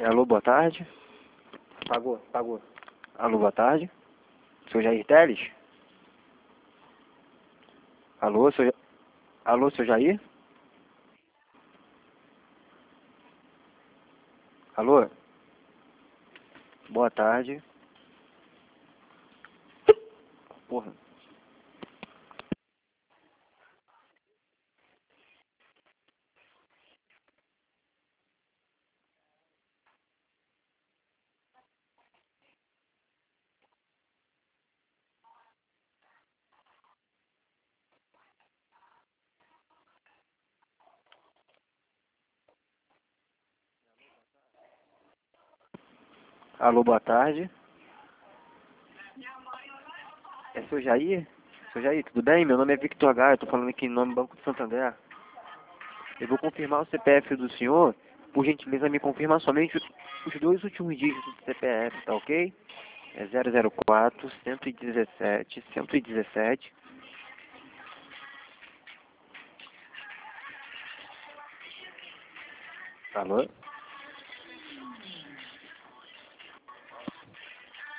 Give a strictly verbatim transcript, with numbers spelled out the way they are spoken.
Alô, boa tarde. Pagou, pagou. Alô, boa tarde. Seu Jair Teles? Alô, seu... Ja- Alô, seu Jair? Alô? Boa tarde. Porra. Alô, boa tarde. É seu Jair? Seu Jair, tudo bem? Meu nome é Victor H. Eu tô falando aqui em nome do Banco do Santander. Eu vou confirmar o C P F do senhor. Por gentileza, me confirma somente os os dois últimos dígitos do C P F, tá ok? É zero zero quatro, cento e dezessete, cento e dezessete. Alô?